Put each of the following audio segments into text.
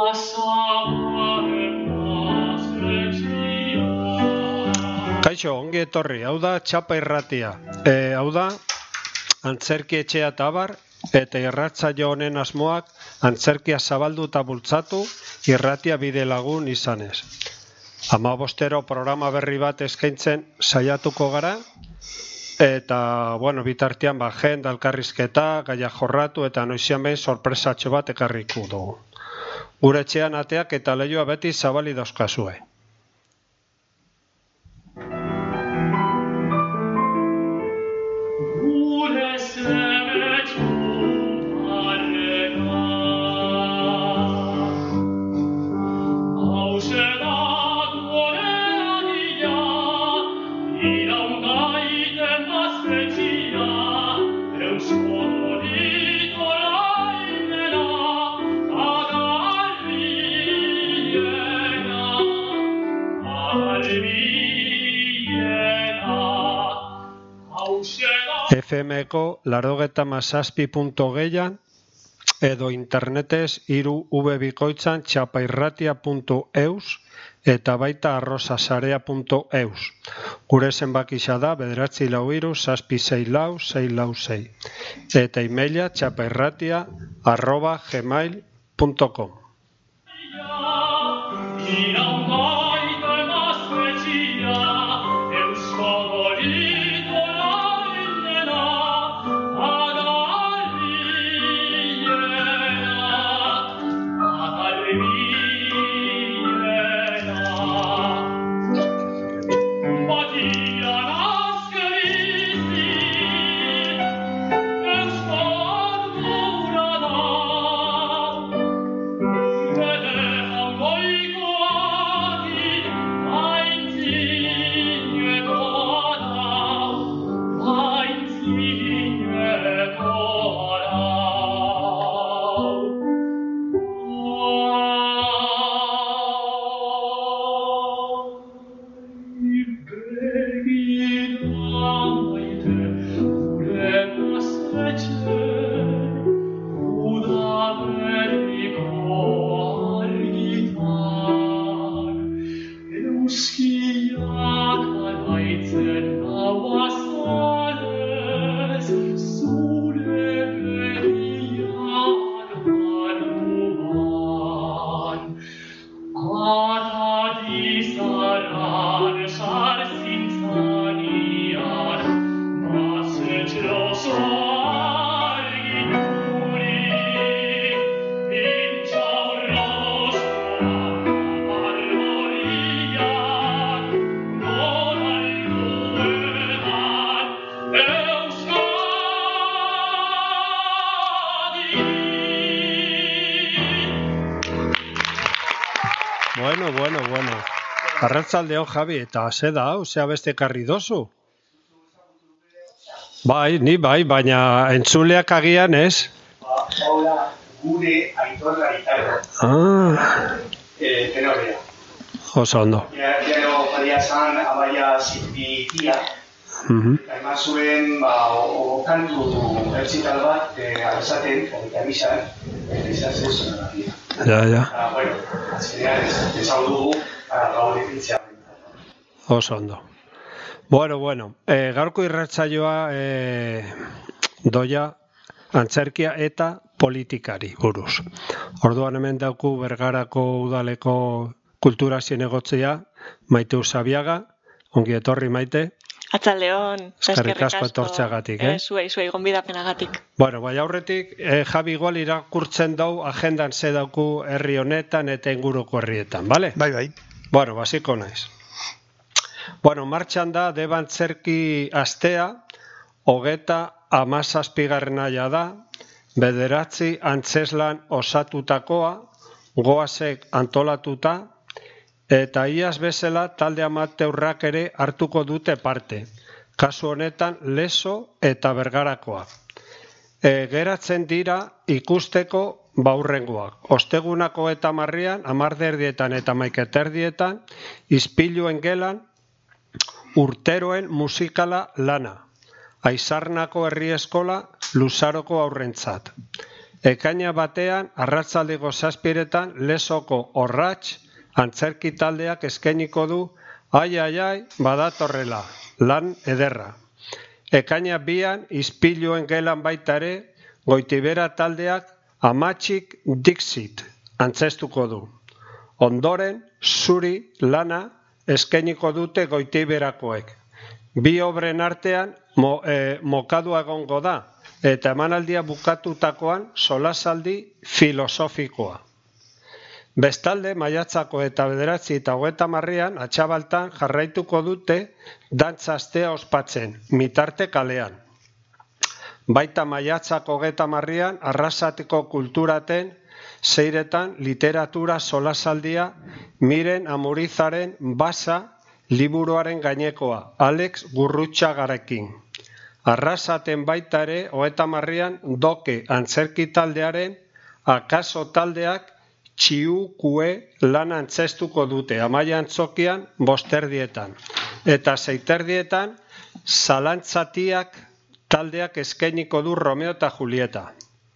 Kaixo, ongi etorri, hau da Txapa Irratia. Hau da, antzerki etxea eta abar, eta irratsaio honen asmoak antzerkia zabaldu eta bultzatu irratia bide lagun izanez. 15 programa berri bat eskaintzen saiatuko gara, eta, bitartean jenda, elkarrizketa, gaia jorratu eta noizian behin sorpresatxo bat ekarriko dugu. Gure etxean ateak eta leihoa beti zabali dauzkazue. FM-ko 87.6 edo internetez 3w bikoitzan txapairratia.eus eta baita arrosasarea.eus. Gure zenbakia da 943-664-666 eta emaila txapairratia@gmail.com. Bueno. Arratzaldeon, Javi, eta ze da hau, zea beste karri dozu? Ni bai, baina entzuleak agian ez? Hola, gure aitorra itarro. Tenorea. Oso ondo. Gero jadia zan, abaia zititia. Eta eman zuen, kantu ertzital bat, abesaten, eta bizan, izan zen zuen. Ja. Azkenean ezau dugu, gaur definitzea. Oso ondo. Bueno. Gaurko irratsaioa doia antzerkia eta politikari buruz. Orduan hemen dauku Bergarako udaleko kultura zinegotzia, Maite Usabiaga, ongi etorri Maite. Atzaldeon, eskerrik asko etortzeagatik, Zuei gonbidapenagatik. Bai aurretik, Javi igual irakurtzen dau agendan ze dauku herri honetan eta inguruko herrietan, bale? Bai. Basiko naiz. Martxan da Deba antzerki astea, 37. da, 9 antzeslan osatutakoa, goazek antolatuta, eta iaz bezala talde amateurrak ere hartuko dute parte. Kasu honetan Lezo eta Bergarakoa. Geratzen dira ikusteko baurrengoak. Ostegunako eta 10:00, 10:30 eta 11:30, Izpiluen gelan, urteroen musikala lana. Aizarnako herri eskola Luzaroko aurrentzat. Ekaina batean, arratsaldeko 7:00 Lezoko Orratx antzerki taldeak eskainiko du ai, badatorrela, lan ederra. Ekaina 2 Ispiluen gelan baita ere, Goitibera taldeak Amatxik Dixit antzestuko du. Ondoren, Zuri lana eskainiko dute Goitiberakoek. Bi obren artean mokadua egongo da, eta emanaldia bukatutakoan solasaldi filosofikoa. Bestalde, maiatzako eta 9 eta 30 Atxabaltan jarraituko dute dantza astea ospatzen, Mitarte kalean. Baita maiatzako 30 Arrasateko kulturaten 6 literatura solasaldia Miren Amurizaren Basa liburuaren gainekoa, Alex Gurrutxagarekin. Arrasaten baita ere 30 Doke antzerki taldearen Akaso taldeak Txiukue lan antzestuko dute, Amaia Antzokian 5:30, eta 6:30 Zalantzatiak taldeak eskainiko du Romeo eta Julieta.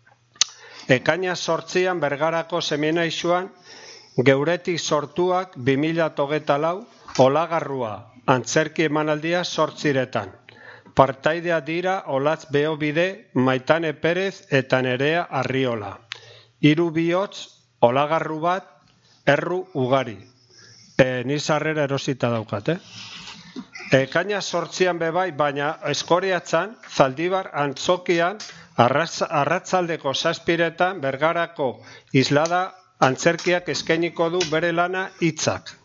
Ekaina 8 Bergarako Seminaixuan Geuretik sortuak 2024 Olagarrua antzerki emanaldia 8:00. Partaidea dira Olatz Beobide, Maitane Perez eta Nerea Arriola. 3 bihotz, Olagarru bat, erru ugari. Ni sarrera erosita daukat, Ekaina 8 bebai, baina Eskoriatzan, Zaldibar Antzokian, arratsaldeko 7:00 Bergarako Islada antzerkiak eskainiko du bere lana Hitzak.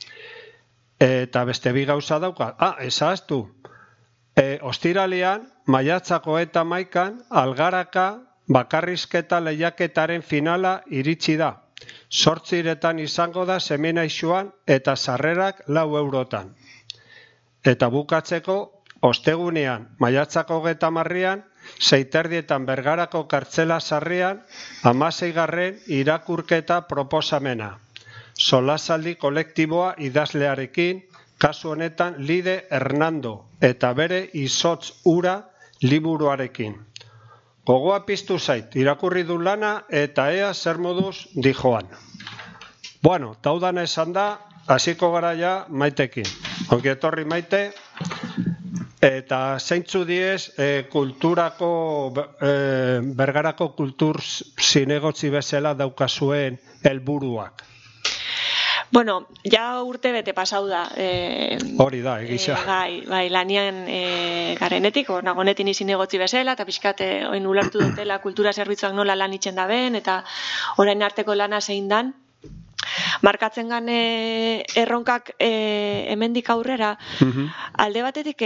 Eta beste bi gauza daukat. Ezaztu. Ostiralean, maiatzako eta 11 Algaraka bakarrizketa lehiaketaren finala iritsi da. 8:00 izango da Seminaixuan eta sarrerak 4 eurotan. Eta bukatzeko, ostegunean, maiatzako 30 6:30 Bergarako kartzela sarrean 16. irakurketa proposamena. Solasaldi kolektiboa idazlearekin, kasu honetan Lide Hernando eta bere Izotz ura liburuarekin. Gogoa piztu zait, irakurri du lana eta ea zer moduz dijoan. Bueno, taudana esan da, hasiko gara ja Maitekin. Ongi etorri Maite, eta zeintzu diez kulturako, Bergarako kultur zinegotzi bezala daukazuen helburuak. Bueno, ja urte bete pasau da. Hori da, egisa. Bai, lanian garenetik, nagonetin izin egotzi bezala, eta pixkat oin ulertu dutela kultura zerbitzuak nola lan itxen da ben, eta orain arteko lana zein dan. Markatzen gan erronkak hemendik aurrera, alde batetik,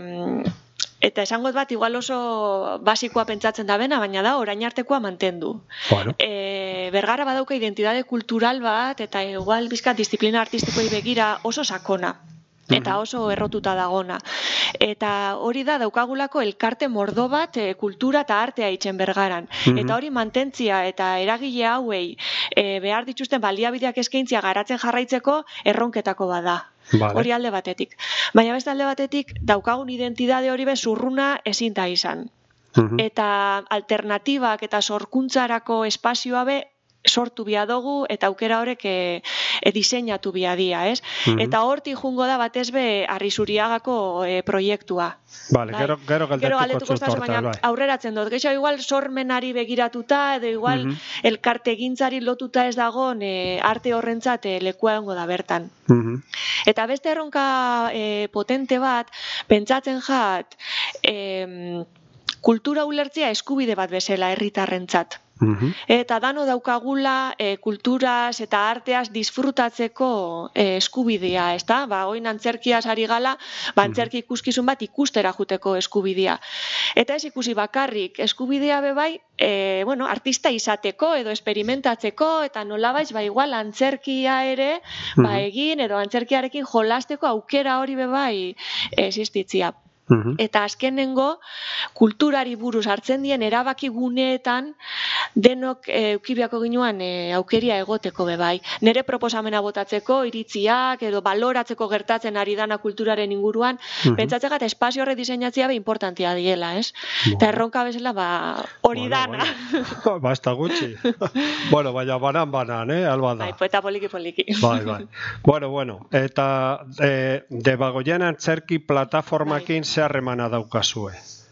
eta esangot bat, igual oso basikoa pentsatzen da bena, baina da, orain artekoa mantendu. Bueno. Bergara badauka identitate kultural bat, eta igual bizkat disiplina artistikoei begira oso sakona. Eta oso errotuta dagona. Eta hori da daukagulako elkarte mordo bat kultura eta artea itzen Bergaran. Eta hori mantentzia eta eragile hauei behar dituzten baliabideak eskaintzia garatzen jarraitzeko erronketako bada. Vale. Hori alde batetik. Baina beste alde batetik daukagun identitate hori zurruna ezinta izan. Eta alternatibak eta sorkuntzarako espazioa be sortu bia dugu eta aukera horrek diseinatu bia dia, ez? Eta hortik jungo da batez be Arrizuriagako proiektua. Vale, gero galdetuko zut baina bai. aurreratzen dut. Geixo igual sormenari begiratuta edo igual elkartegintzari lotuta ez dagon arte horrentzat lekua egongo da bertan. Eta beste erronka potente bat pentsatzen jat kultura ulertzea eskubide bat bezala herritarrentzat. Eta dano daukagula kulturaz eta arteaz disfrutatzeko eskubidea, ezta? Oin antzerkiaz ari gala, antzerki ikuskizun bat ikustera juteko eskubidea. Eta ez ikusi bakarrik eskubidea bebai, artista izateko edo esperimentatzeko eta nolabait igual antzerkia ere egin edo antzerkiarekin jolasteko aukera hori bebai existitzia. Eta azkenengo, kulturari buruz hartzen dien erabaki guneetan denok eukibiako ginuan aukeria egoteko bebai. Nere proposamena botatzeko, iritziak edo baloratzeko gertatzen ari dana kulturaren inguruan, pentsatzegat espazio horre diseinatzea be importantia diela, ez? Eta erronka bezala, hori dana. Basta gutxi. Bueno, baina banan, albada. Bai, poeta poliki. Bai. Bueno, eta Debagoien antzerki plataformakin harremana daukazue?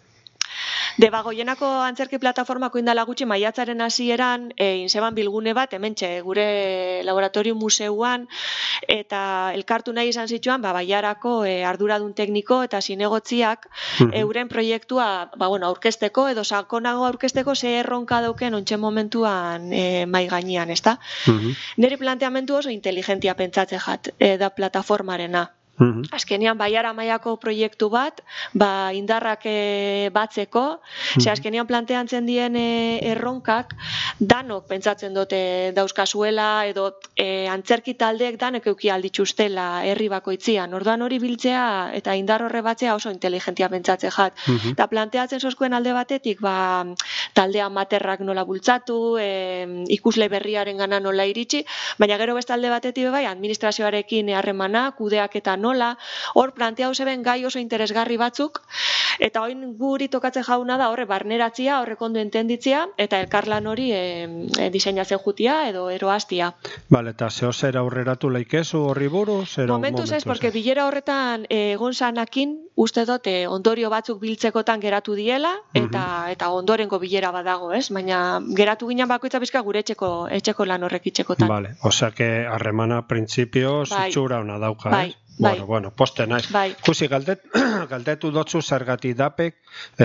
Debagoienako antzerki plataformako indala gutxi maiatzaren hasieran inseban bilgune bat hementxe gure laboratorium museuan eta elkartu nahi izan zituan Baiarako arduradun tekniko eta zinegotziak euren proiektua aurkezteko edo sakonago aurkezteko ze erronka dauken ontsen momentuan mai gainean, ezta? Nire planteamendu oso inteligentia pentsatze jat da plataformarena. Azkenean Baiara mailako proiektu bat, indarrak batzeko, azkenean planteatzen dien erronkak danok pentsatzen dute dauzkazuela edo antzerki taldeek danek euki aldituztela herri bakoitzian. Orduan hori biltzea eta indar horre batzea oso inteligentia pentsatze jat. Eta planteatzen zozkuen alde batetik, talde amaterrak nola bultzatu, ikusle berriaren gana nola iritsi, baina gero beste alde batetik administrazioarekin harremana, kudeak eta nola, hor planteau zeben gai oso interesgarri batzuk, eta oin guri tokatzen jauna da horre barneratzia, horrek ondo entenditzia, eta elkarlan hori diseinatzen jutia edo eroaztia. Bale, eta zehozera aurreratu laikezu horri buruz? Momentuz ez, porque bilera horretan egon zanakin, uste dut ondorio batzuk biltzekotan geratu diela, eta ondorengo bilera badago, ez? Baina geratu ginen bakoitza bizka gure etxeko lan horrek itxekotan. Bale, osea arremana printzipioz itxura hona dauka, ez? Bueno, poste naiz. Kusi, galdetu dotzu zergati dapek,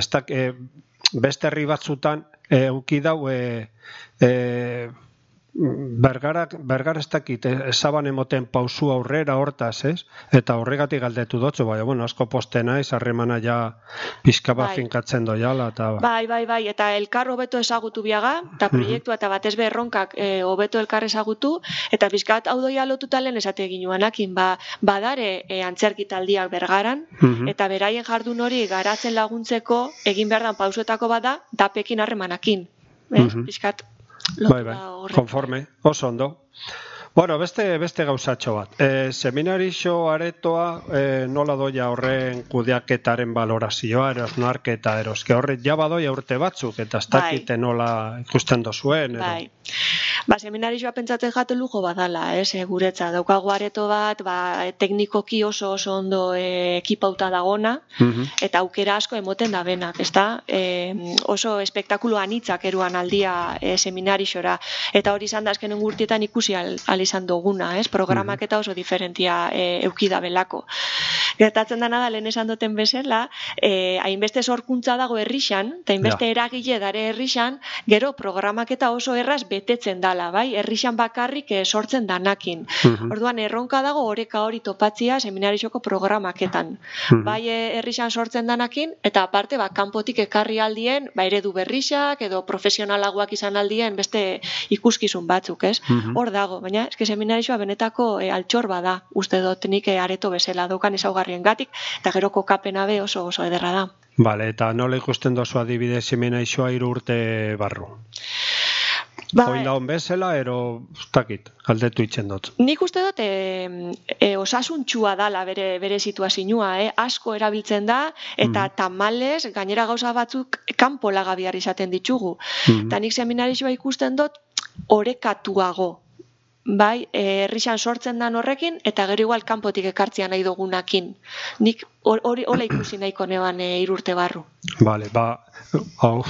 beste herri batzutan euki dau Bergara ez dakit, ezaban emoten pausu aurrera hortaz, ez? Eta horregatik galdetu dotzu, asko poste naiz, harremana ja pizka bat finkatzen doiala. Bai, eta elkar hobeto ezagutu biaga, eta proiektua eta batez erronkak hobeto elkar ezagutu, eta pizkat hau doia lotuta lehen esate ginuanakin, badare antzerkitaldiak Bergaran, eta beraien jardun hori garatzen laguntzeko egin behar dan pausuetako bada, dapekin harremanakin. Pizkat Bai, konforme, oso ondo. Bueno, beste gauzatxo bat. Seminarixo aretoa nola doia horren kudeaketaren valorazioa, erosnarketa, eroske horret jabadoia urte batzuk, eta ez dakite nola ikusten dozuen. Bai. Seminarixoa pentsatzen jatu lujo badala, guretza. Daukagu areto bat, teknikoki oso ondo ekipauta dagona, eta aukera asko emoten da benak, ezta? Oso espektakulo anitzak eruan aldia seminarixora, eta hori izan da azkenen gurtietan ikusi izan duguna, programak eta oso diferentia eukida belako. Gertatzen dana da, lehen esan duten bezala, hainbeste sorkuntza dago herrixan, eta hainbeste eragile dare herrixan, gero programak eta oso erraz betetzen dala, bai? Herrixan bakarrik sortzen danakin. Orduan, erronka dago oreka hori topatzia seminarixoko programaketan. Bai, herrixan sortzen danakin, eta aparte, kanpotik ekarri aldien, eredu berrixak, edo profesionalagoak izan aldien, beste ikuskizun batzuk, ez? Hor dago, baina, eske seminarixoa benetako altxor bada, uste dut nik areto bezala daukan ezaugarrien gatik, eta gero kokapena be oso ederra da. Bale, eta nola ikusten dozu adibidez seminarixoa 3 urte barru? Joila hon bezala, ero, ustakit, galdetu itzen dut. Nik uste dut, osasuntxua dala bere situazioa, asko erabiltzen da, eta tamales, gainera gauza batzuk, kanpo lagabiar izaten ditugu. Eta nik seminarixoa ikusten dut, orekatuago. Bai, herrixan sortzen dan horrekin, eta gero igual kanpotik ekartzia nahi dugunakin. Nik hori hola ikusi nahiko neban 3 urte barru. Bale, hau...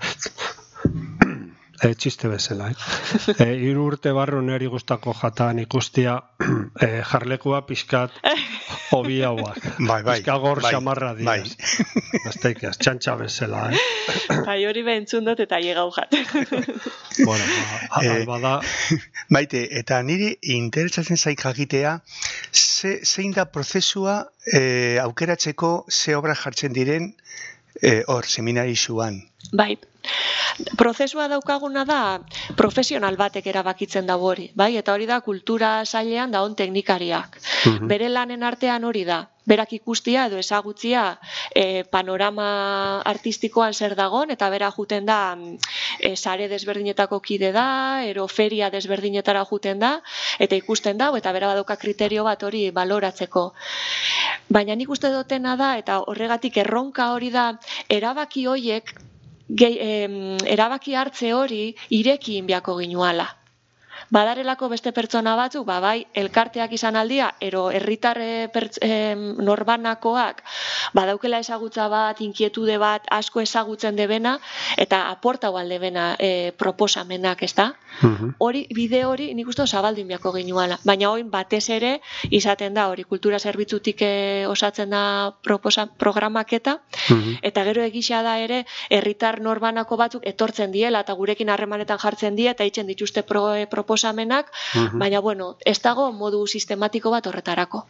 Txiste bezala, 3 urte barru neri guztako jatan ikustia jarlekua pixkat hobi hauak. Pixka gor xamarra diaz. Bazteikiaz, txantxa bezala, Bai, hori behentzun dut eta llegau jat. Bueno, albada... Maite, eta niri interesatzen zaik jakitea, zein da prozesua aukeratzeko ze obra jartzen diren hor seminarixuan? Bai. prozesua daukaguna da profesional batek erabakitzen da hori, bai? Eta hori da kultura sailean dagoen teknikariak. Bere lanen artean hori da. Berak ikustia edo ezagutzia panorama artistikoan zer dagon, eta bera juten da sare desberdinetako kide da, ero feria desberdinetara juten da, eta ikusten da, eta bera badauka kriterio bat hori baloratzeko. Baina nik uste dutena da, eta horregatik erronka hori da, erabaki horiek, erabaki hartze hori irekin biako ginuala. Badarelako beste pertsona batzuk, bai, elkarteak izan aldia, ero herritar norbanakoak, badaukela ezagutza bat, inkietude bat, asko ezagutzen debena, eta aportau aldebena proposamenak, ez da? Hori, bide hori, nik uste zabaldin biako ginuala. Baina hori batez ere, izaten da, hori kultura zerbitzutik osatzen da programaketa, eta gero egisa da ere, herritar norbanako batzuk etortzen diela, eta gurekin harremanetan jartzen die, eta itzen dituzte proposamenak, baina, bueno, ez dago modu sistematiko bat horretarako.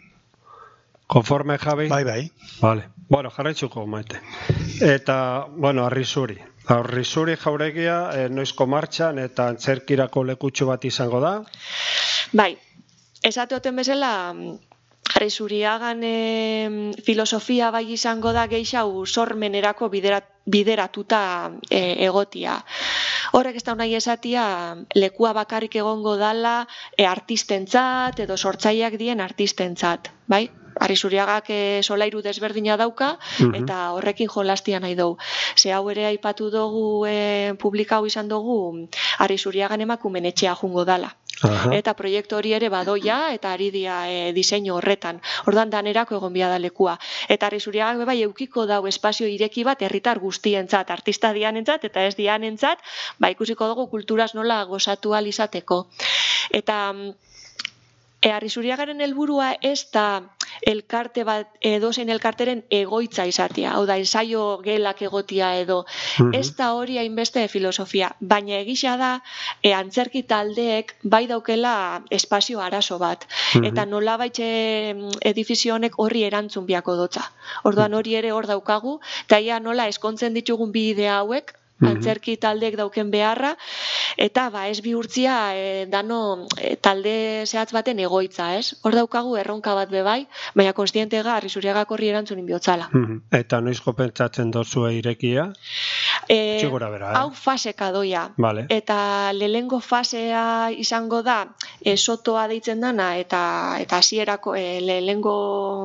Konforme, Javi? Bai. Vale. Bueno, jarraitzuko, Maite. Eta, bueno, Arrizuri. Arrizuri jauregia noizko martxan eta antzerkirako lekutxo bat izango da? Bai, esateoten bezala, Arrizuriagan filosofia bai izango da gehixau sormenerako bideratuta egotia. Horrek ez da nahi esatia lekua bakarrik egongo dala artistentzat edo sortzaileak dien artistentzat, bai? Arrizuriagak solairu desberdina dauka eta horrekin jolastia nahi dugu. Ze hau ere aipatu dugu, publikau izan dugu, Arrizuriagan emakumen etxea jungo dala. Eta proiektu hori ere badoia eta ari dia diseinu horretan. Orduan danerako egon bia da lekua. Eta Arrizuriagak bai eukiko dau espazio ireki bat herritar guztientzat, artista dianentzat eta ez dianentzat, ikusiko dugu kulturaz nola gozatu ahal izateko. Eta Arrizuriagaren helburua ez da elkarte bat, edozein elkarteren egoitza izatea, hau da, ensaio gelak egotia edo, ez da hori hainbeste filosofia, baina egisa da, antzerki taldeek bai daukela espazio arazo bat, eta nola baitxe edifizio honek horri erantzun biako dotza. Orduan hori ere hor daukagu, eta ia nola eskontzen ditugun bi idea hauek, antzerki taldeek dauken beharra, eta ez bihurtzia dano talde zehatz baten egoitza, ez? Hor daukagu erronka bat bebai, baina konstientega Arrizuriagak horri erantzunin bihotzala. Eta noizko pentsatzen dozue irekia? Txigura bera, Hau faseka doia. Vale. Eta lehengo fasea izango da, sotoa deitzen dana, eta hasierako lehengo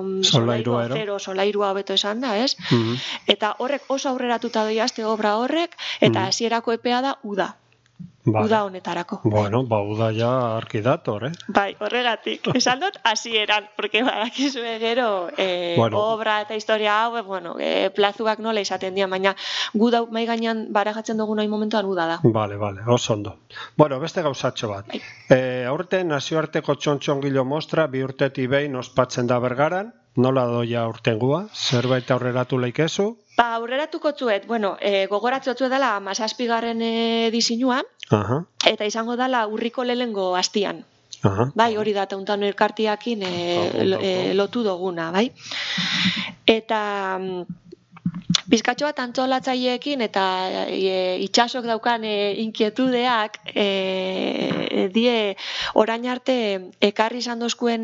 solairua hobeto esan da, ez? Eta horrek oso aurreratuta doia azte obra horrek, eta hasierako epea da uda. Uda honetarako. Bueno, uda ja arkidator, Bai, horregatik. Esan dut hasieran, porque badakizue gero obra eta historia hau, plazuak nola izaten dira, baina gu dau mai gainean barajatzen dugu nahi momentuan uda da. Vale, oso ondo. Bueno, beste gauzatxo bat. Aurten nazioarteko txontxongilo mostra bi urtetik behin ospatzen da Bergaran, nola doia urtengua? Zerbait aurreratu leikezu? Aurreratuko tzuet, gogoratzotzuet dela 17. Diseinua, eta izango dela urriko lehengo hastian. Bai, hori da, tauntan elkartiakin lotu duguna, bai? Eta bizkatxo bat antzolatzaileekin eta itxasok daukan inkietudeak die orain arte ekarri izan dozkuen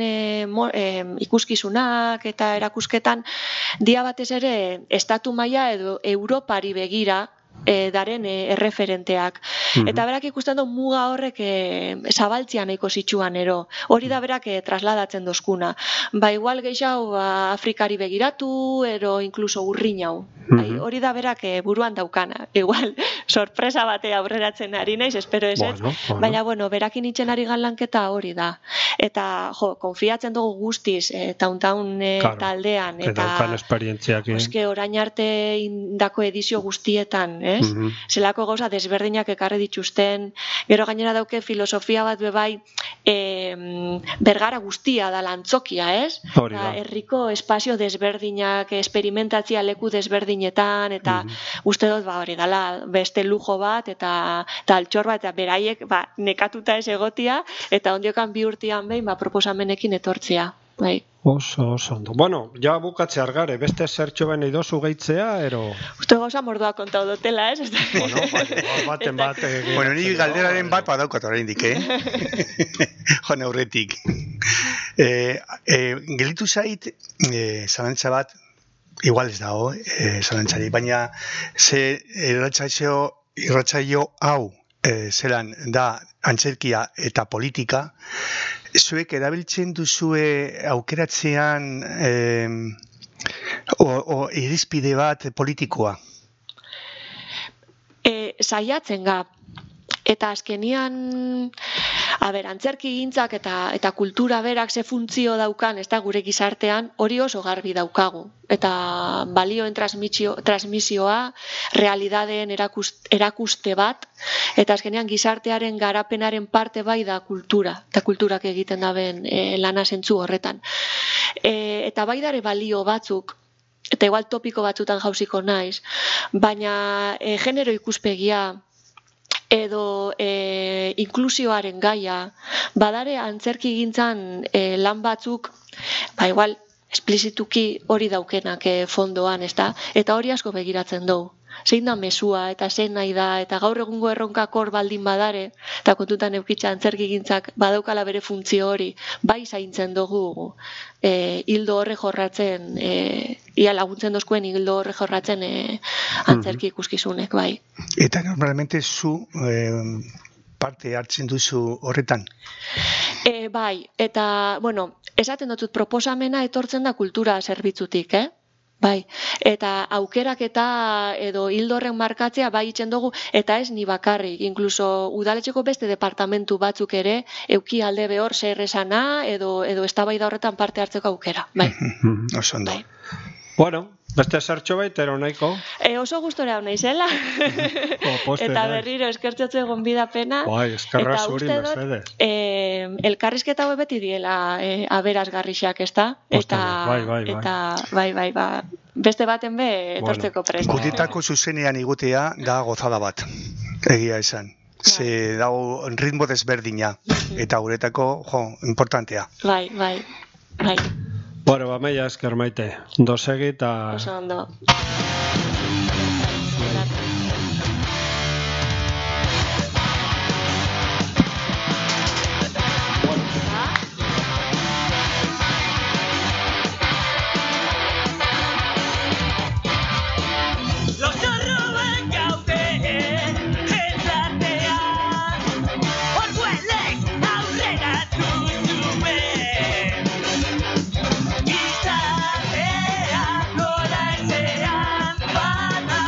ikuskizunak eta erakusketan dia batez ere estatu maila edo Europari begira daren erreferenteak. Eta berak ikusten du muga horrek zabaltzia nahiko zitsuan ero. Hori da berak trasladatzen dozkuna. Igual gehiago Afrikari begiratu, ero inkluso urrinau. Hori da berak buruan daukana. Igual, sorpresa bate aurreratzen ari naiz, espero ez ez. Baina, berakin itxen ari lanketa hori da. Eta, konfiatzen dugu guztiz, tauntaun taldean. Eta daukan esperientziak. Orain arte indako edizio guztietan, ez? Zelako gauza desberdinak ekarri dituzten, gero gainera dauke filosofia bat bebai Bergara guztia da lantzokia, ez? Herriko espazio desberdinak, esperimentatzia leku desberdinetan, eta uste dut hori dala beste lujo bat, eta altxor bat, eta beraiek nekatuta ez egotia, eta ondiokan bi urtean behin proposamenekin etortzea. bai. Oso ondo. Bueno, ja bukatze argare, beste zertxo ben idozu gehitzea, ero... Uste gauza mordoa kontau dutela, ez? Bueno, baten bat... Bueno, ni galderaren bat badaukat oraindik, Joan aurretik. Gelitu zait, zalantza bat, igual ez dago, zalantzari, baina ze irratsaio hau zelan da antzerkia eta politika, zuek erabiltzen duzue aukeratzean irizpide bat politikoa? Saiatzen ga. Eta azkenian, antzerki gintzak eta kultura berak ze funtzio daukan, ez da gure gizartean, hori oso garbi daukagu. Eta balioen transmisioa, realidadeen erakuste bat, eta azkenean gizartearen garapenaren parte bai da kultura, eta kulturak egiten daben lana zentzu horretan. Eta bai dare balio batzuk, eta igual topiko batzutan jauziko naiz, baina genero ikuspegia, edo inklusioaren gaia, badare antzerki gintzan lan batzuk, igual, esplizituki hori daukenak fondoan, ez da? Eta hori asko begiratzen dugu. Zein da mesua, eta zein nahi da, eta gaur egungo erronkak hor baldin badare, eta kontutan eukitza antzerki gintzak badaukala bere funtzio hori, bai zaintzen dugu hildo horre jorratzen, ia laguntzen dozkuen hildo horre jorratzen antzerki ikuskizunek, bai. Eta normalmente zu parte hartzen duzu horretan? Bai, eta, bueno, esaten dutut proposamena etortzen da kultura zerbitzutik, Bai, eta aukerak eta edo hildorren markatzea bai itzen dugu, eta ez ni bakarrik, inkluso udaletxeko beste departamentu batzuk ere, euki alde behor zer esana, edo eztabaida horretan parte hartzeko aukera, bai. Oso ondo. Bai. Bueno, beste zertxo baitero nahiko. Oso gustora hau naizela. Eta berriro eskertzotze gonbidapena. Bai, eskerra zuri, mesedez. Elkarrizketa hau beti diela aberasgarrixak, ez da? Eta, bai, beste baten be etortzeko prest. Gutitako zuzenean igutea da gozada bat, egia esan. Ze dago ritmo desberdina, eta guretako, importantea. Bai. Bueno, meia esker maite. Ondo segi eta... Oso ondo. Izarrea nola ezean bada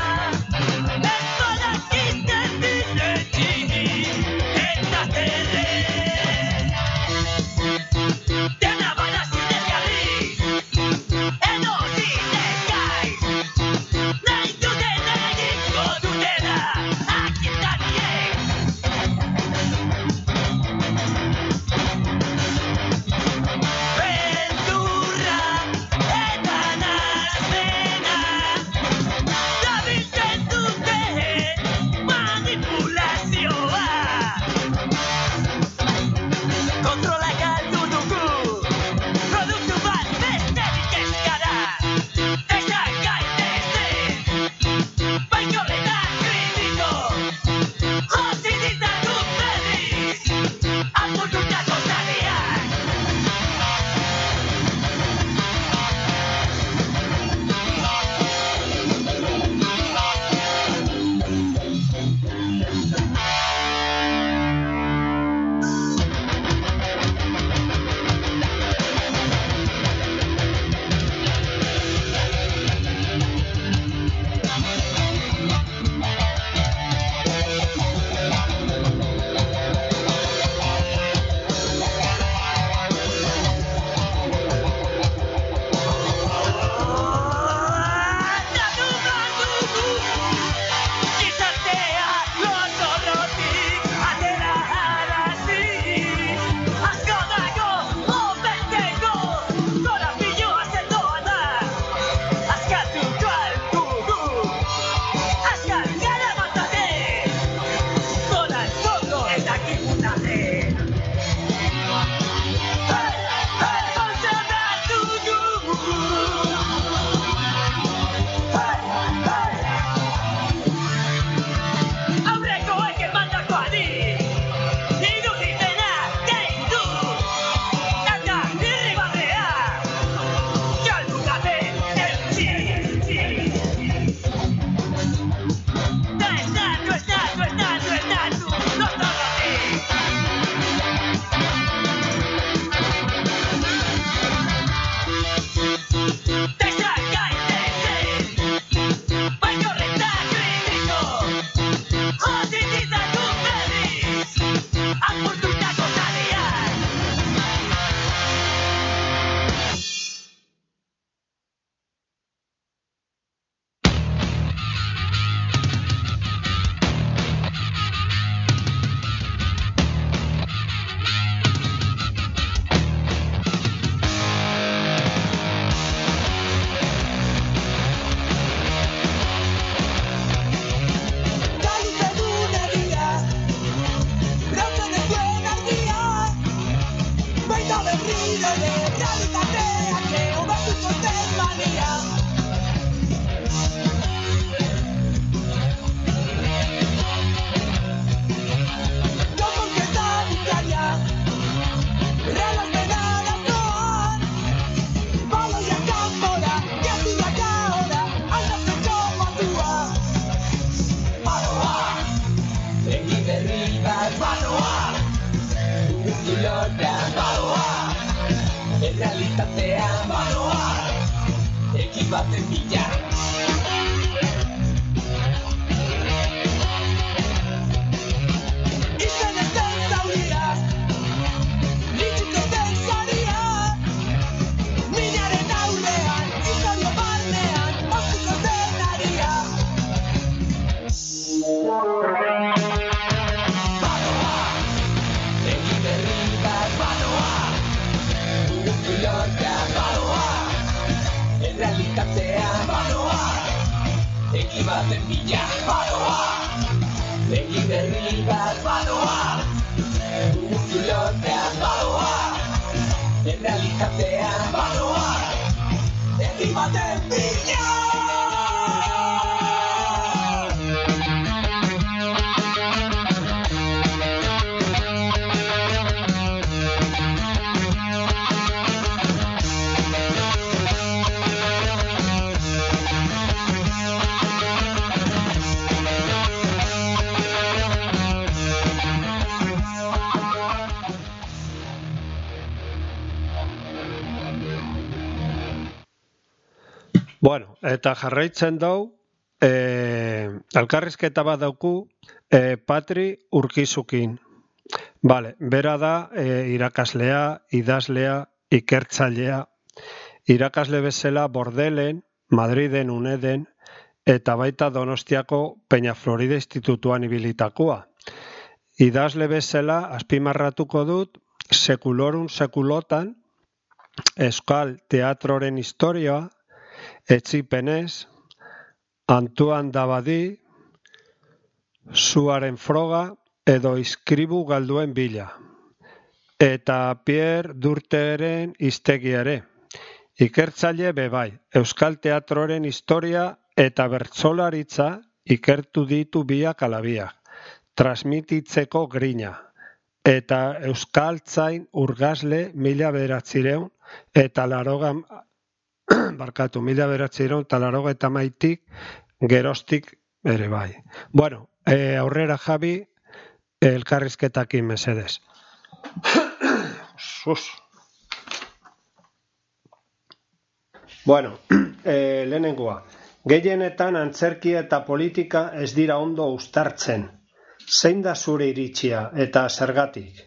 Bueno, eta jarraitzen dau, elkarrizketa bat dauku Patri Urkizukin. Vale, bera da irakaslea, idazlea, ikertzailea, irakasle bezala Bordelen, Madriden, Uneden, eta baita Donostiako Peñaflorida Institutuan ibilitakoa. Idazle bezala azpimarratuko dut Sekulorum Sekulotan, Euskal Teatroren Historia, Etzipenez, Antoine Dabadi, Zuaren Froga edo Iskribu Galduen Bila. Eta Pierre Durteren Hiztegiare. Ikertzaile bebai, Euskal Teatroren Historia eta bertsolaritza ikertu ditu biak alabiak. Transmititzeko grina. Eta Euskaltzain urgazle 1900 eta 1980 geroztik ere bai. Bueno, aurrera Javi, elkarrizketakin mesedez. Bueno, lehenengoa. Gehienetan antzerkia eta politika ez dira ondo uztartzen. Zein da zure iritzia eta zergatik?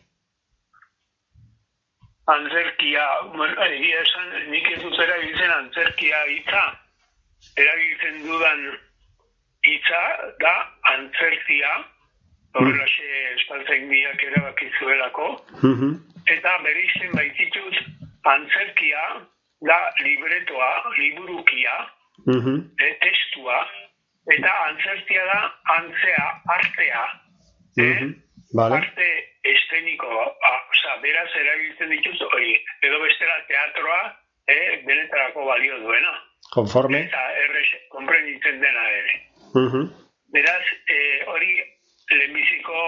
Antzerkia, egia esan, nik ez dut erabiltzen antzerkia hitza. Erabiltzen dudan hitza da antzerkia, horrelaxe euskaltzaindiak erabakizuelako, eta bere izen baititut antzerkia da libretoa, liburukia, testua, eta antzerkia da antzea, artea, arte esteniko, beraz erabiltzen dituz hori, edo bestela teatroa benetarako balio duena. Konforme. Eta konprenditzen dena ere. Beraz, hori lehenbiziko,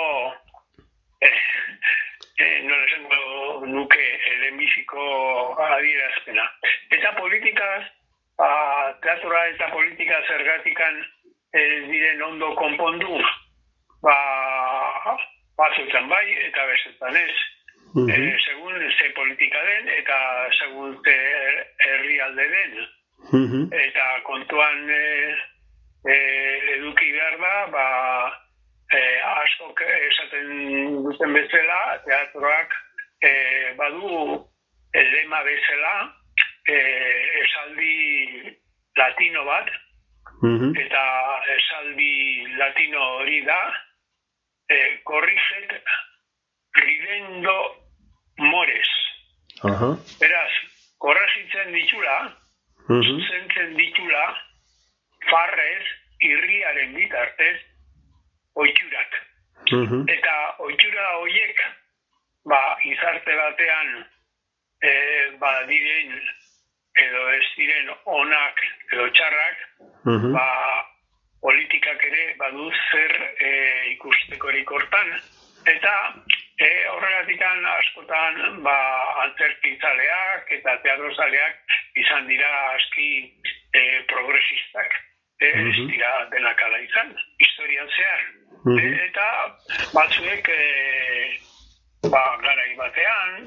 nola esango nuke, lehenbiziko adierazpena. Eta politikaz, teatroa eta politika zergatikan ez diren ondo konpondu, batzutan bai eta bestetan ez. Segun ze politika den eta segun ze herrialde den. Eta kontuan eduki behar da, askok esaten duten bezala, teatroak badu lema bezala, esaldi latino bat, eta esaldi latino hori da, corrigit ridendo mores. Beraz, korregitzen ditula, zuzentzen ditula, farrez, irriaren bitartez, oitxurak. Eta oitxura horiek, izarte batean diren edo ez diren onak edo txarrak, politikak ere badu zer ikustekorik hortan, eta horregatik askotan antzerkizaleak eta teatrozaleak izan dira aski progresistak, ez dira denak ala izan, historian zehar. Eta batzuek garai batean,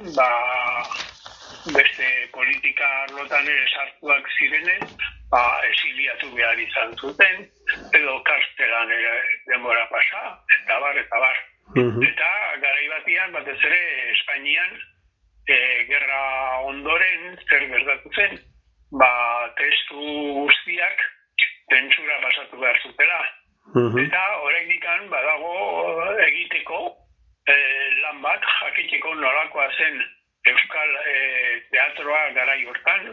beste politika arlotan ere sartuak zirenez, exiliatu behar izan zuten, edo karstelan ere denbora pasa, eta bar. Eta garai batean, batez ere Espainian, gerra ondoren zer gertatu zen, testu guztiak zentsura pasatu behar zutela. Eta oraindik badago egiteko lan bat, jakiteko nolakoa zen euskal teatroa garai hortan,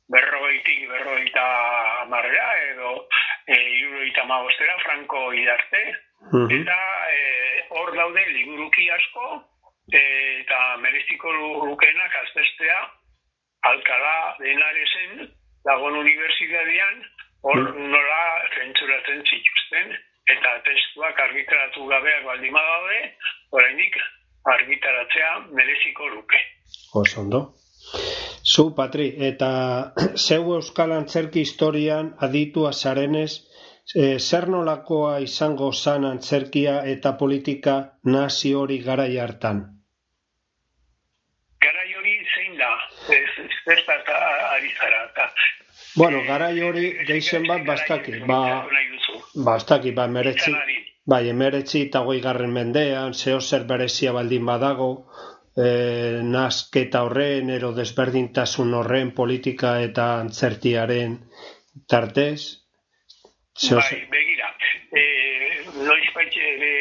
40-50 edo 70 Franco idarte, eta hor daude liburuki asko, eta mereziko lukenak aztestea Alcalá de Henaresen dagoen unibertsitatean, hor nola zentsuratzen zituzten, eta testuak argitaratu gabeak baldin badaude, oraindik argitaratzea mereziko luke. Oso. Zu, Patri, eta zeu euskal antzerki historian aditua zarenez, zer nolakoa izango zan antzerkia eta politika nazi hori garai hartan? Garai hori zein da? Zertat ari zara? Bueno, garai hori geixen bat bastaki. Bastaki, emeretzi eta 20. mendean, zer berezia baldin badago, nasketa horren, ero desberdintasun horren, politika eta antzerkiaren tartez? Begira, noizbait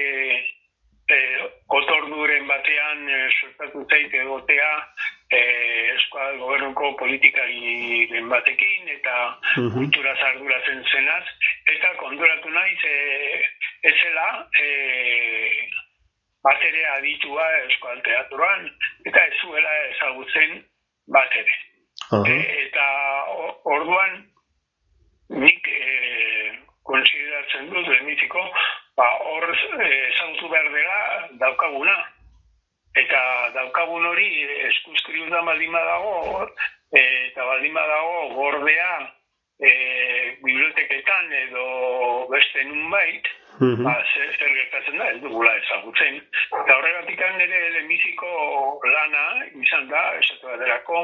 otorduren batean suertatu zait egotea Euskal Gobernuko politikariren batekin eta kultura arduratzen zenaz, eta konturatu naiz ezela bat ere aditua Euskal Teatroan, eta ez zuela ezagutzen bat ere. Eta orduan nik konsideratzen dut lehenbiziko, hor ezagutu behar dela daukaguna. Eta daukagun hori eskuzkriudan baldin badago, eta baldin badago gordea biblioteketan edo beste nunbait, zer gertatzen da, ez dugula ezagutzen. Eta horregatik nire lehenbiziko lana izan da, esatu baterako,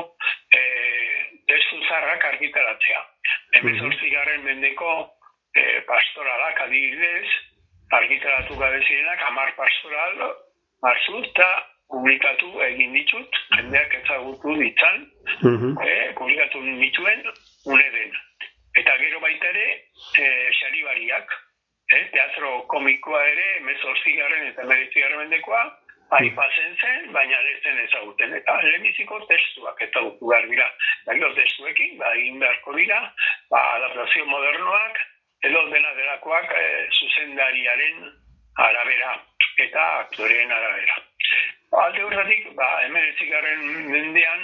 testu zarrak argitaratzea. 18. mendeko pastoralak adibidez, argitaratu gabe zirenak 10 pastoral hartu eta publikatu egin ditut, jendeak ezagutu ditzan, publikatu dituen uneden. Eta gero baita ere, Xaribariak, teatro komikoa ere, 18. eta 19. mendekoa, aipatzen zen, baina ez zen ezaguten. Eta lehenbiziko testuak ezagutu behar dira. Gero testuekin, egin beharko dira, adaptazio modernoak, edo dena delakoak zuzendariaren arabera eta aktoreen arabera. Alde horretik, 19. mendean,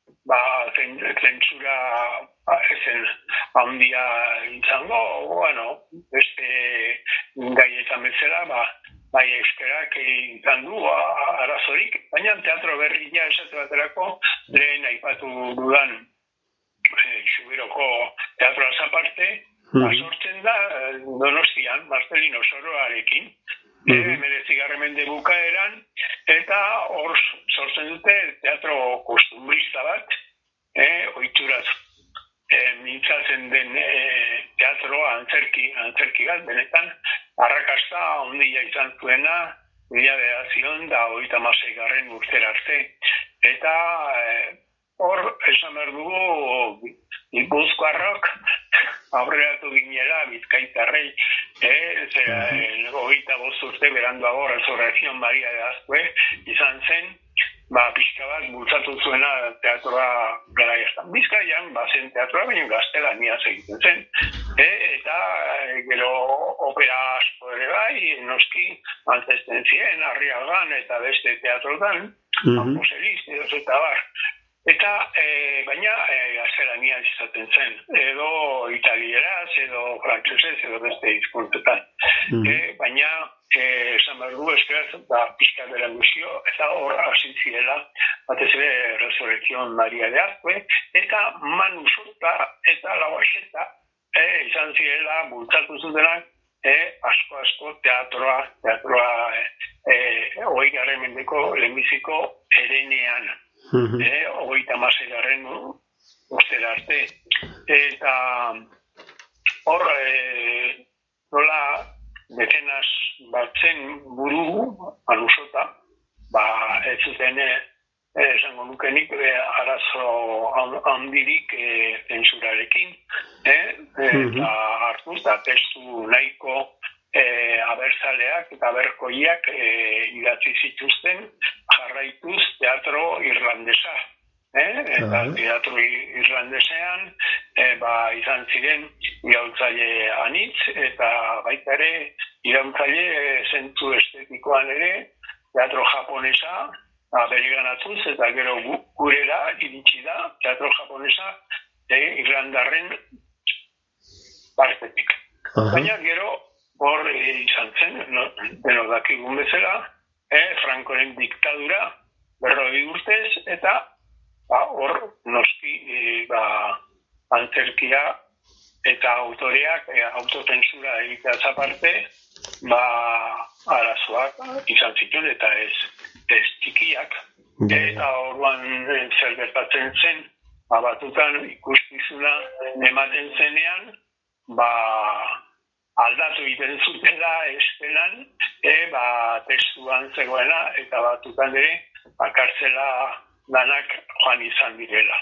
zentsura ezen handia izango, beste gaietan bezala, bai euskarak izan du arazorik, baina teatro berria esate baterako lehen aipatu dudan Xubiroko teatroaz aparte, sortzen da Donostian, Marcelino Soroarekin, 19. mende bukaeran, eta hor sortzen dute teatro kostumbrista bat, ohituraz mintzatzen den teatroa antzerki bat, benetan, arrakasta ondia izan zuena, 1936 urtera arte. Eta hor, esan behar dugu, Gipuzkoarrok, aurreratu ginela Bizkaitarrei, 25 urte beranduago Resurrección Maria de Azkue izan zen, pixka bat bultzatu zuena teatroa gara jastan. Bizkaian, bazen teatroa, baina gaztelaniaz egiten zen, eta gero opera asko ere bai, noski, antzesten ziren, Arriagan eta beste teatrotan, Amposeliz, eta bar. Eta, baina, gaztelania izaten zen, edo italieraz, edo frantsesez, edo beste hizkuntzetan. Baina, esan behar du, eskeraz, pixka berandu eta hor hasi zirela, batez ere Resurrección Maria de Azkue, eta Manu Sota eta Lauaxeta, izan zirela, bultzatu zutenak, asko teatroa, 20. mendeko lehenbiziko erenean. 36. urtera arte. Eta hor, nola decenas batzen buru, Manusota, ez zuten esango nukenik arazo handirik zentsurarekin, eta hartu eta testu nahiko abertzaleak eta aberkoiak idatzi zituzten jarraituz teatro irlandesa. Eta teatro irlandesean izan ziren iraultzaile anitz eta baita ere iraultzaile zentzu estetikoan ere teatro japonesa bereganatuz eta gero gurera iritsi da teatro japonesa irlandarren partetik. Baina gero hor izan zen, deno dakigun bezala, Francoren diktadura 40 urtez eta hor noski antzerkia eta autoreak autotensura egiteaz aparte arazoak izan zituen eta ez txikiak. Eta orduan zer gertatzen zen, batutan ikuskizuna ematen zenean, aldatu egiten zutela estelan, testuan zegoena eta batutan ere kartzela lanak joan izan direla.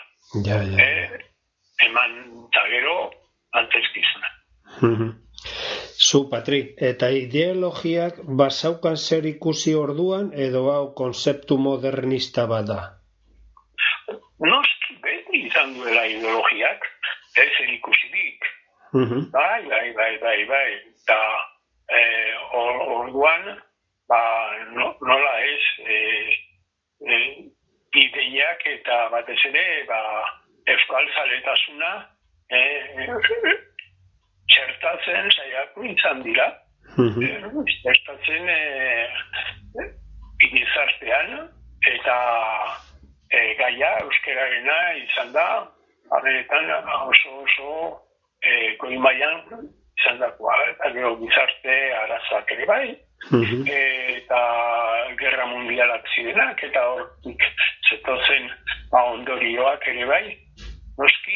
Eman eta gero antzerkizuna. Zu, Patrik, eta ideologiak bazaukan zer ikusi orduan edo hau konzeptu modernista bada? Noski beti izan duela ideologiak, zer ikusirik. Bai. Eta orduan, nola ez ideiak eta batez ere euskal zaletasuna txertatzen saiatu izan dira. Txertatzen gizartean eta gaia euskararena izan da, benetan oso goi mailan izan dakoa, eta gero gizarte arazoak ere bai, eta gerra mundialak zirenak, eta hortik zetozen ondorioak ere bai. Noski,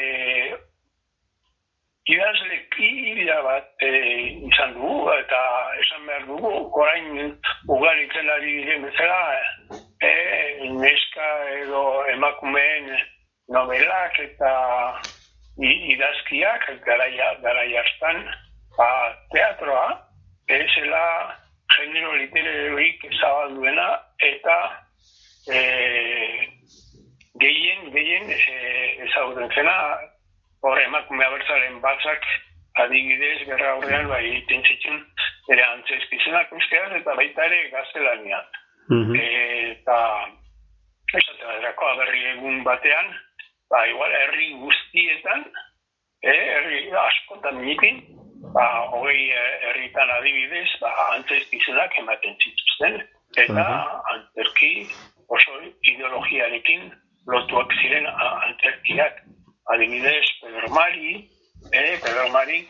idazle pila bat izan dugu, eta esan behar dugu, orain ugaritzen ari diren bezala, neska edo emakumeen novelak eta idazkiak garai hartan teatroa zela genero literarioik zabalduena eta gehien ezaguten zena hor emakume abertzalen batzak adibidez gerra aurrean egiten zituen ere antzezkizunak euskeraz eta baita ere gaztelanian. Eta esaten derako aberri egun batean igual herri guztietan, herri askotan mitin, 20 herritan adibidez, antzezkizunak ematen zituzten, eta antzerki oso ideologiarekin lotuak ziren antzerkiak. Adibidez, Pedro Mari,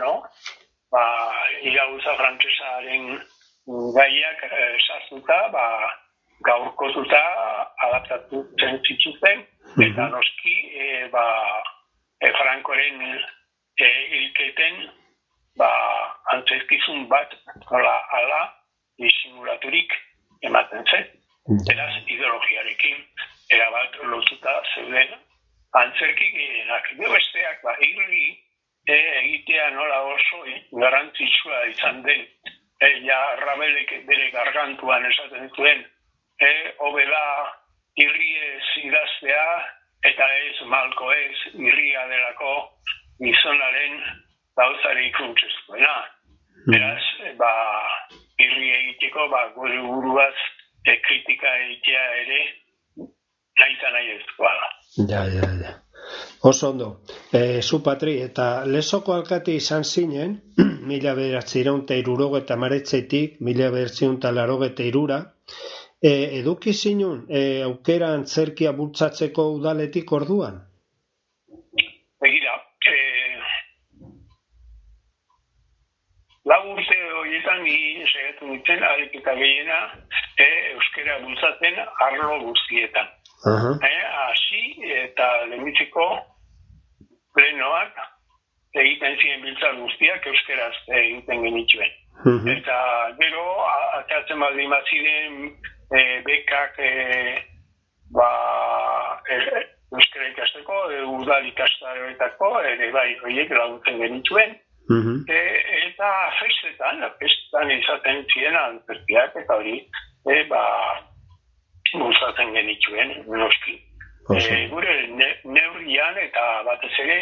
irauza frantsesaren gaiak sartuta, gaurkotuta adaptatu zen zituzten, eta noski Francoren hilketen antzezkizun bat ala disimulaturik ematen zen. Beraz, ideologiarekin erabat lotuta zeuden antzerki gehienak. Besteak irri egitea nola oso garrantzitsua izan den, Rabelek bere gargantuan esaten zuen, hobela irriez idaztea eta ez malko ez irria delako gizonaren gauzarik funtsezkoena. Beraz, irri egiteko gure buruaz kritika egitea ere nahi eta nahi ezkoa da. Ja. Oso ondo. Zu, Patri, eta Lezoko alkate izan zinen, 1978-tik 1983, eduki zinun aukera antzerkia bultzatzeko udaletik orduan? Begira, 4 urte horietan ni saiatu nintzen ahalik eta gehiena euskara bultzatzen arlo guztietan. Hasi eta lehenbiziko plenoak egiten ziren biltzar guztiak euskaraz egiten genituen. Eta gero, ateratzen baldin baziren bekak euskara ikasteko, udal ikastaroetako, ere bai horiek laguntzen genituen. Eta festetan izaten ziren antzerkiak eta hori bultzatzen genituen, noski. Gure neurrian eta batez ere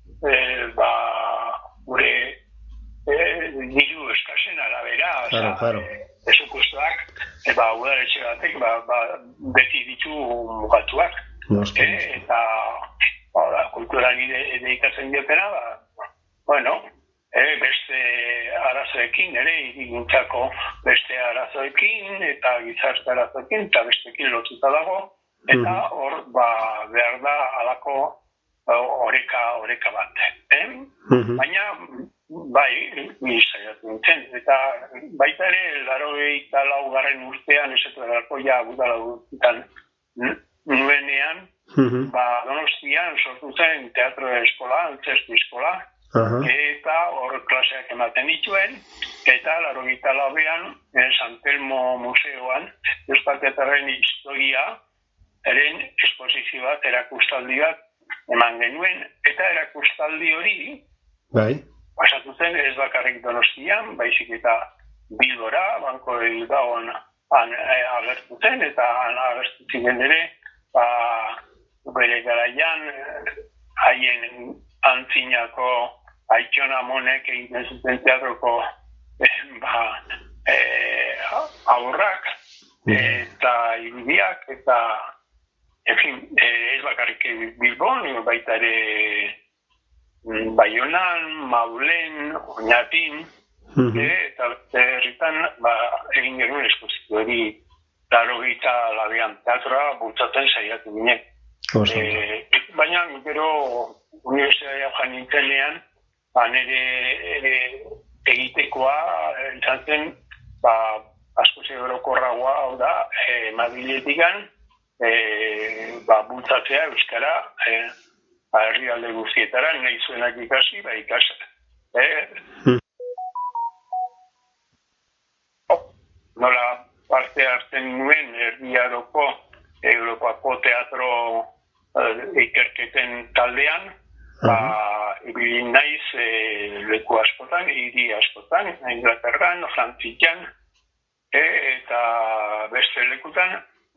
gure diru eskasen arabera, presupuestoak udaletxe batek beti ditu mugatuak. Eta kulturan dedikatzen diotena, beste arazoekin, hirigintzako beste arazoekin eta gizarte arazoekin eta bestekin lotuta dago, eta hor behar da alako oreka bat. Baina, bai, ni saiatu nintzen, eta baita ere, 84. urtean, esatu edalako budala urtean nuenean, Donostian sortu zen teatro eskola, antzerki eskola, eta hor klaseak ematen dituen, eta 84an San Telmo museoan Euskal Teatroaren historia eren esposizio bat, erakustaldi bat eman genuen, eta erakustaldi hori pasatu zen ez bakarrik Donostian, baizik eta Bilbora, Banko de Bilbaoan agertu zen, eta agertu ziren ere, bere garaian haien antzinako Aitxon Amonek egiten zuten teatroko aurrak eta irudiak eta ez bakarrik Bilbon, baita ere Baionan, Maulen, Oñatin, eta herritan egin genuen esposizio hori 82an teatroa bultzatzen saiatu ginen. Baina gero unibertsitatea joan nintzenean, nire egitekoa izan zen askoz orokorragoa, hau da, Madriletikan bultzatzea euskara herrialde guztietara, nahi zuenak ikasi, ikasi. Nola parte hartzen nuen Erdiaroko Europako teatro ikerketen taldean, ibili naiz leku askotan, hiri askotan, Inglaterran, Frantzian, eta beste lekutan,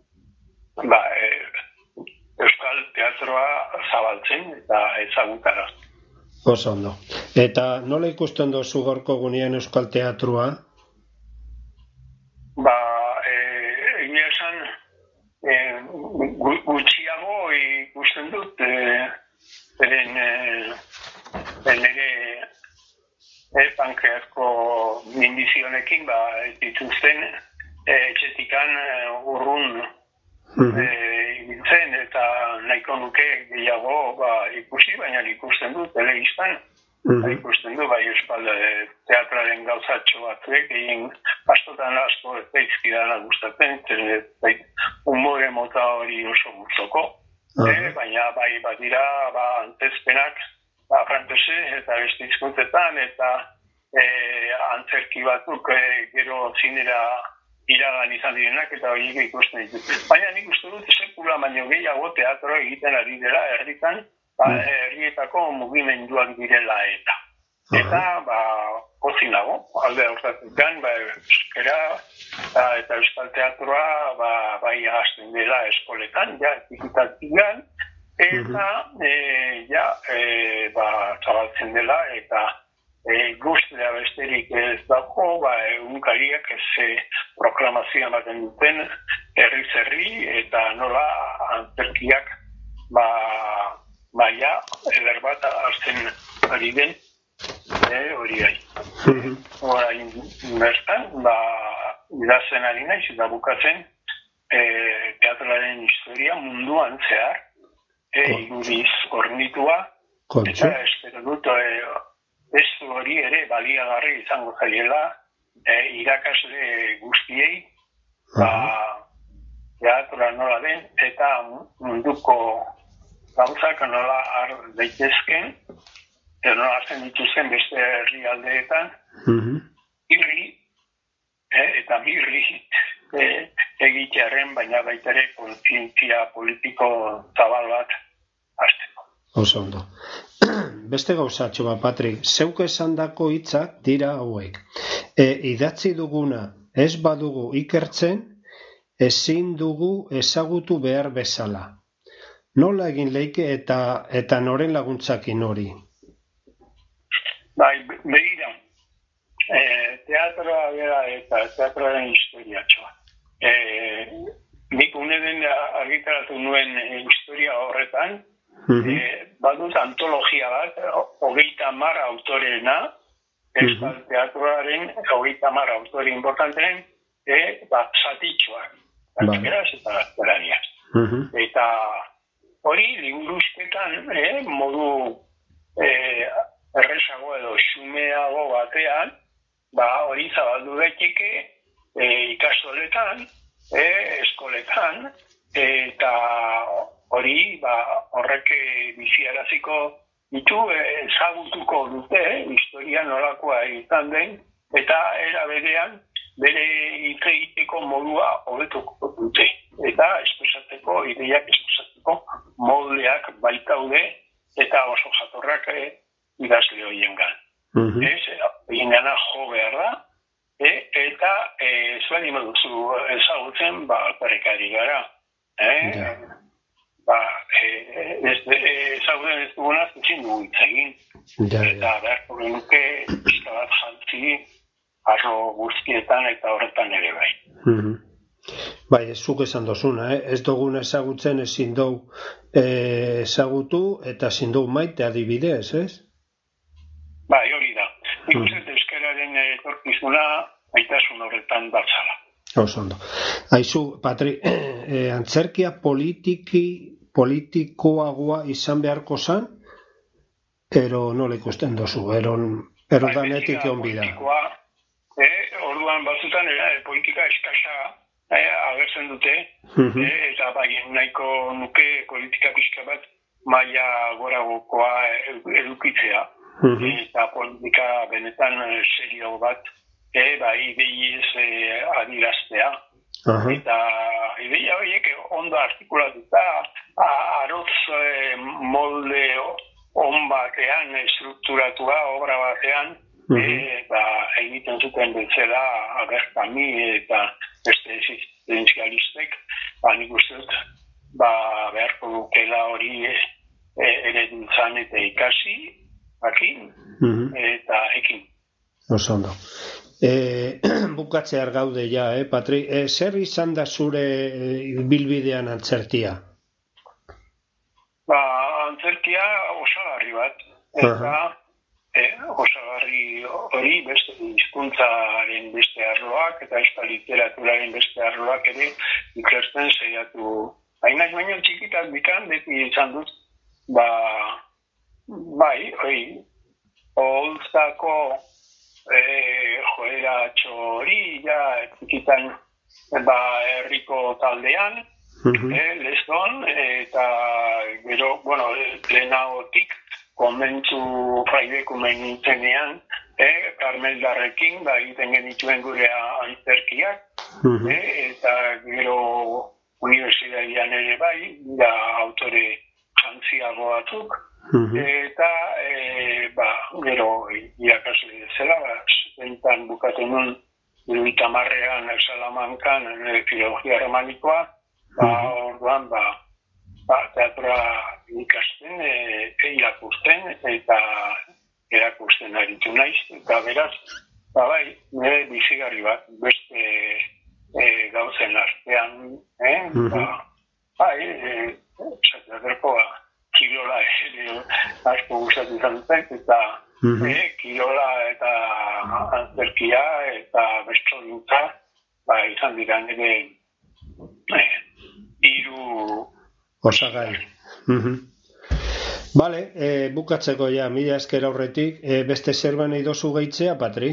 Euskal teatroa zabaltzen eta ezagutara. Oso ondo. Eta nola ikusten duzu gaurko gunean Euskal teatroa? Egia esan, gutxiago ikusten dut, nire pankreasko mindizionekin dituzten etxetikan urrun ibiltzen eta nahiko nuke gehiago ikusi, baina ikusten dut telebistan, ikusten du Euskal teatraren gauzatxo batzuek, egin askotan asko ez daizkidana gustatzen, humore mota hori oso gutzoko, baina badira antzezpenak frantsese eta beste hizkuntzetan eta antzerki batzuk gero zinera iragan izan direnak eta horiek ikusten ditut. Baina nik uste dut sekula baino gehiago teatro egiten ari dela herritan, herrietako mugimenduak direla eta. Eta, pozinago, alde horretatik euskera eta euskal teatroa hasten dela eskoletan, tikitatikan, eta zabaltzen dela eta guztia besterik ez dago, egunkariak ez proklamazioa ematen duten herri eta nola antzerkiak baia eder bat hartzen ari den hori gai. Orain bertan, idazten ari naiz eta bukatzen teatraren historia munduan zehar, irudiz hornitua, eta espero dut testu hori ere baliagarri izango zaiela irakasle guztiei, teatroa nola den, eta munduko gauzak nola har daitezken, eta nola hartzen dituzten beste herrialdeetan, irri, eta mirri egitearen, baina baita ere kontzientzia politiko zabal bat hasteko. Oso ondo. Beste gauzatxo bat, Patrik, zeuk esandako hitzak dira hauek. Idatzi duguna ez badugu ikertzen, ezin dugu ezagutu behar bezala. Nola egin leike eta noren laguntzakin hori? Bai, begira, teatroa bera eta teatroaren historiatxoa. Nik uneden argitaratu nuen historia horretan, badut antologia bat, 30 autorena, euskal teatroaren 30 autore importanteen, zatitxoak, gazteraz eta gaztelaniaz. Eta hori liburuzketan modu errezago edo xumeago batean, hori zabaldu daiteke ikastoletan, eskoletan, eta hori horrek biziaraziko ditu, ezagutuko dute, historia nolakoa izan den, eta era berean, bere hitz egiteko modua hobetuko dute. Eta espresatzeko, ideiak espresatzeko moldeak baitaude, eta oso jatorrak idazle horiengan. Egin gana jo behar da, eta zuen imaduzu ezagutzen, alparekari gara. Ezagutzen ez dugunaz, ezin dugu hitz egin. Eta beharko genuke, pizka bat jantzi, arro guztietan eta horretan ere bai. Bai, ez zuk esan dozuna, ez duguna ezagutzen ezin dugu ezagutu eta ezin dugu maite adibidez, ez? Bai, hori da. Ikuset euskararen etorkizuna aitasun horretan batzala. Oso ondo. Aizu, Patri, antzerkia politikoagoa izan beharko zan, ero nola ikusten dozu, ero danetik egon bida. Orduan batzutan politika eskasa agertzen dute, eta nahiko nuke politika pixka bat maila goragokoa edukitzea, eta politika benetan serio bat, ideiez adiraztea, eta ideia horiek ondo artikulatuta, arotz molde on batean, estrukturatua, obra batean, egiten zuten bezala Abertami eta beste existenzialistek, nik uste dut, beharko dukela hori ereduntzan eta ikasi, eta ekin. Oso ondo. Bukatzear gaude ja, Patri. Zer izan da zure bilbidean antzerkia? Antzerkia osagarri bat, eta osagarri hori beste hizkuntzaren beste arloak eta euskal literaturaren beste arloak ere ikertzen saiatu. Baina txikitak bitan beti izan dut, oholtzako joera txorilla, txikitan herriko taldean, lezon, eta gero, lehenagotik, konbentzu fraidekumen nintzenean, Karmeldarrekin, egiten genituen gure antzerkiak, eta gero unibertsitatean ere bai, autore jantziago batzuk, eta gero irakasle zela, zentan bukaten nun, 70ean Salamankan, filologia romanikoa, orduan, teatroa ikasten, irakusten, eta erakusten aritu naiz, eta beraz, nire bizigarri bat, beste gauzen artean, asko gustatu izan zen, eta kirola eta antzerkia eta bestolintza, izan dira nire hiru osagai. Bale, bukatzeko ja, mila esker aurretik, beste zerban nahi dozu gehitzea, Patri?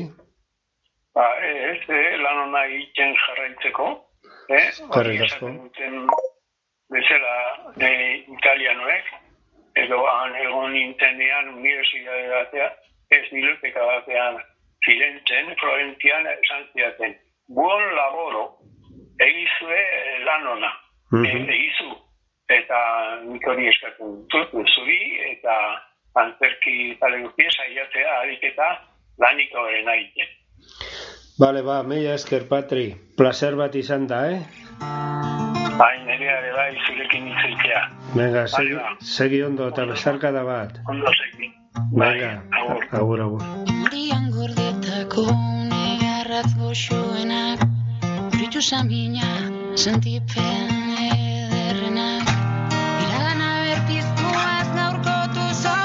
Lan hona egiten jarraitzeko, Eskerrik asko. Bezala italianoek, edo han egon nintenean universitate batean, ez biblioteka batean Firenzen, Florentian, esan zidaten. Buon laboro, egizue lan hona, egizu, eta nik hori eskatzen dut, zuri, eta antzerki tale guztia saiatzea ariketa lanik horren egiten. Bale, mila esker, Patri. Placer bat izan da, Nerea ere zurekin itzaitea. Venga, segi ondo eta besarkada bat. Ondo segi. Venga, agur. Morian gordetako negarratz goxoenak, britxu samina, sentipen ederrenak, iragana berpiztuaz gaurkotu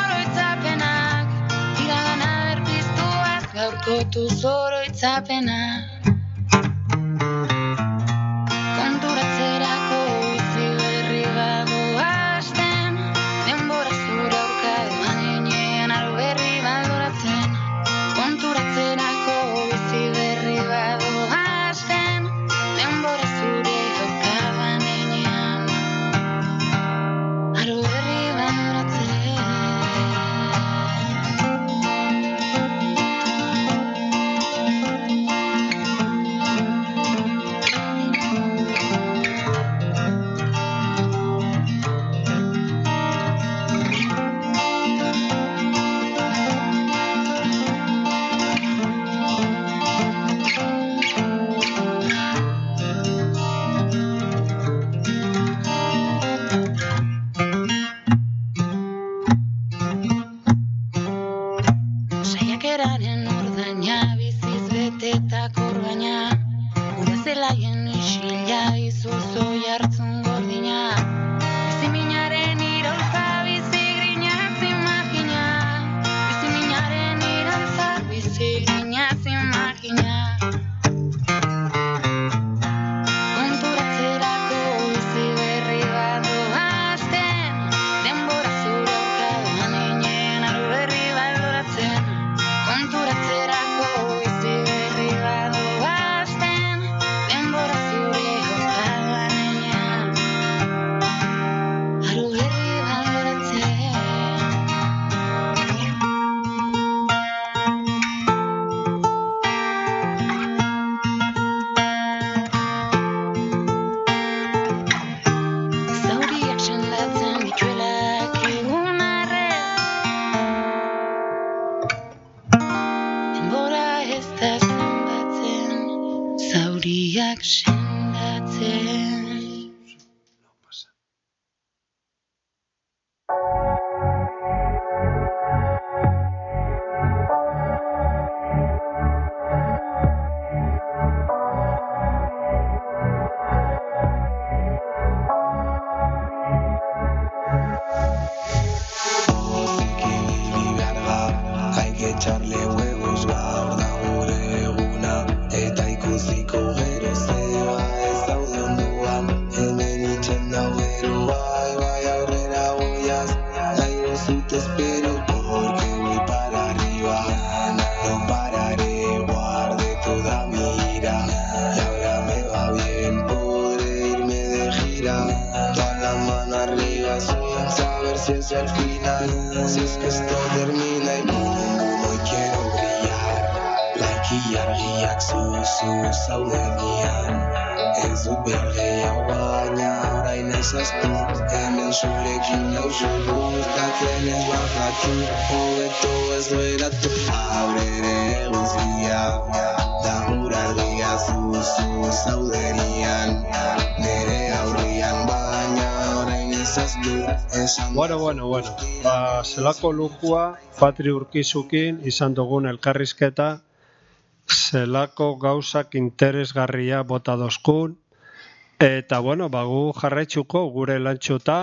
zoroitzapenak, konturatzerako bizi berri bago hasten, denbora zure aurka eman inean aro berri baldoratzen, konturatzerako bizi berri bago hasten, denbora zure aurka eman inean aro berri baldoratzen. Saiakeraren ordaina biziz betetako orbaina, gure zelaien isila izuzo jartzun gordina, biziminaren iraultza bizigrinaz imagina, biziminaren iraultza bizigrinaz imagina, konturatzerako bizi berri badu hasten, denbora zure aurka eman inean aro berri baldoratzen, konturatzerako bizi berri badu hasten, denbora zure aurka eman inean aro berri baldoratzen. Zauriak sendatzen dituelak egun arren, denbora ez da zenbatzen, zauriak sendatzen. Hay que echarle huevos gaur da gure eguna, eta ikusiko gero zeba ez daude onduan, hemen itxen dau gero bai aurrera goiaz, aire zut espero porque voy para arriba, no pararé, guardé toda mi ira, y ahora me va bien, podré irme de gira, toda la mano arriba sin saber si es el final, si es que esto termina y hoy quiero brillar, laiki argiak zuzu zaudenean, ez dut behar gehiago baina orain ezaztu, hemen zurekin nauzu gustatzen ez bajatu, hobeto ez beratu, aurrere guztia, da gura argia zuzu zaudenean, nere aurrian baina orain ezaztu. Bueno. Zelako lujua Patri Urkizukin izan dugun elkarrizketa, zelako gauzak interesgarria bota dozkun, eta gu jarraitzuko gure lantxutan,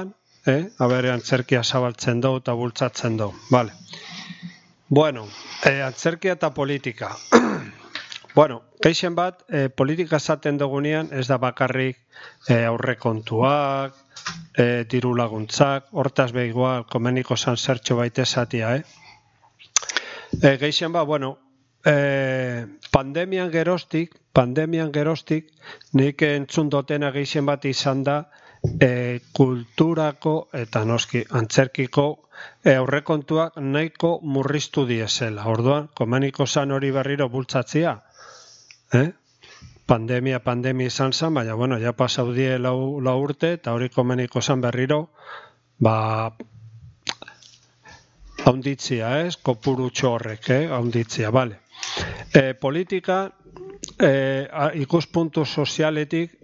Habere antzerkia zabaltzen dugu eta bultzatzen dugu. Vale. Bueno, antzerkia eta politika. Bueno, gehien bat, politika esaten dugunean ez da bakarrik aurrekontuak, diru laguntzak, hortaz behigual, komeniko zan zertxo baita esatia, Gehien bat, bueno, pandemian geroztik, nik entzun dotena gehien bat izan da, kulturako eta noski antzerkiko aurrekontuak nahiko murriztu diesela. Orduan, komeniko zan hori berriro bultzatzia. Pandemia izan zen, baina, bueno, ja pasau die lau urte, eta hori komeniko zan berriro, haunditzia, kopurutxo horrek, haunditzia, bale. Politika, ikuspuntu sozialetik,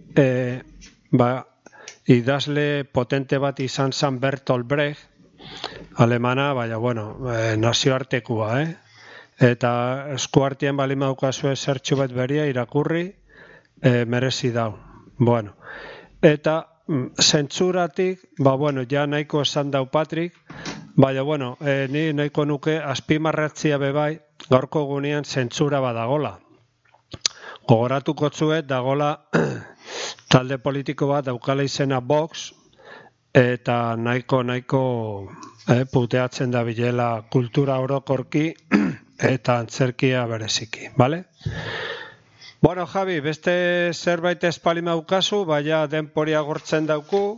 idazle potente bat izan zen Bertolt Brecht, alemana, baina, bueno, nazioartekua, Eta eskuartien balima daukazue zertxo bat beria irakurri, merezi dau. Bueno, eta zentzuratik, bueno, ja nahiko esan dau Patrik, baina, bueno, ni nahiko nuke azpimarratzia bebai, gaurko gunean zentzura badagola. Gogoratuko zuet, dagola talde politiko bat daukala izena Vox, eta nahiko puteatzen da bilela kultura orokorki eta antzerkia bereziki, bale? Bueno, Javi, beste zerbait espalima daukazu, baina denpori agortzen dauku,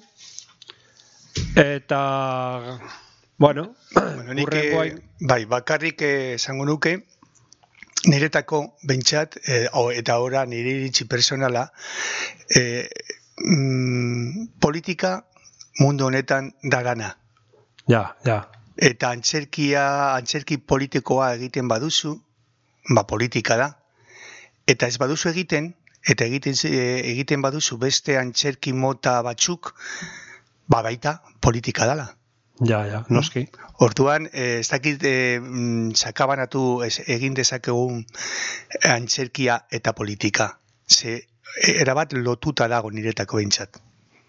eta, bueno, bai, bakarrik esango nuke, niretako bentsat, eta ora nire iritzi personala, politika mundu honetan dagana. Ja. Eta antzerki politikoa egiten baduzu, politika da. Eta ez baduzu egiten baduzu beste antzerki mota batzuk, baita politika dala. Ja, noski. Orduan, ez dakit sakabanatu egin dezakegun antzerkia eta politika. Ze erabat lotuta dago niretako behintzat.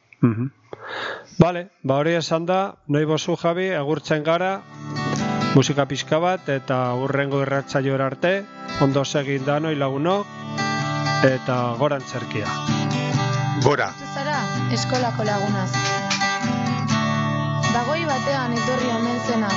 Bale, hori esan da, noi bozu Javi, agurtzen gara, musika pixka bat, eta hurrengo irratsaioera arte, ondo segin da noi lagunok, eta gora antzerkia. Gora. Zara, eskolako lagunaz. Bagoi batean etorri omen zenaz.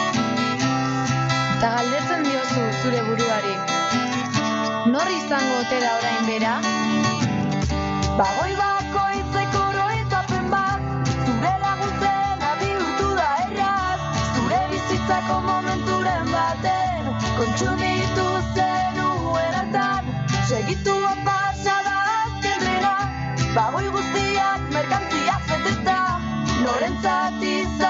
Eta galdetzen diozu zure buruari. Nor izango otera orain bera? Bagoi bakoitzeko oroitzapen bat, zure laguntzen bihurtu da erraz, zure bizitzako momenturen baten, kontsumitu zenuen hartan, segitu apa